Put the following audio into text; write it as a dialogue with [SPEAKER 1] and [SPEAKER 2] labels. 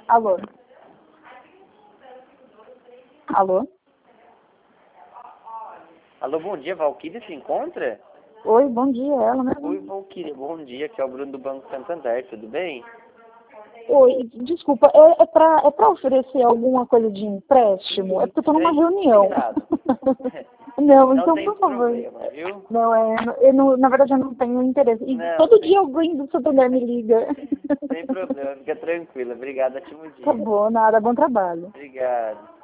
[SPEAKER 1] Alô? Alô?
[SPEAKER 2] Alô, bom dia, Valquíria se encontra?
[SPEAKER 1] Oi, bom dia, é ela mesmo?
[SPEAKER 2] Oi, Valquíria, bom dia, aqui é o Bruno do Banco Santander, tudo bem?
[SPEAKER 1] Oi, desculpa, é pra oferecer alguma coisa de empréstimo? É porque eu tô numa reunião. Não,
[SPEAKER 2] Não
[SPEAKER 1] então,
[SPEAKER 2] tem
[SPEAKER 1] por favor.
[SPEAKER 2] problema, viu?
[SPEAKER 1] Não, na verdade eu não tenho interesse. E
[SPEAKER 2] Não,
[SPEAKER 1] todo
[SPEAKER 2] sem-
[SPEAKER 1] dia alguém do Santander me liga.
[SPEAKER 2] Sem problema, fica tranquila. Obrigado, ótimo
[SPEAKER 1] Tá
[SPEAKER 2] dia.
[SPEAKER 1] bom, nada, bom trabalho.
[SPEAKER 2] Obrigado.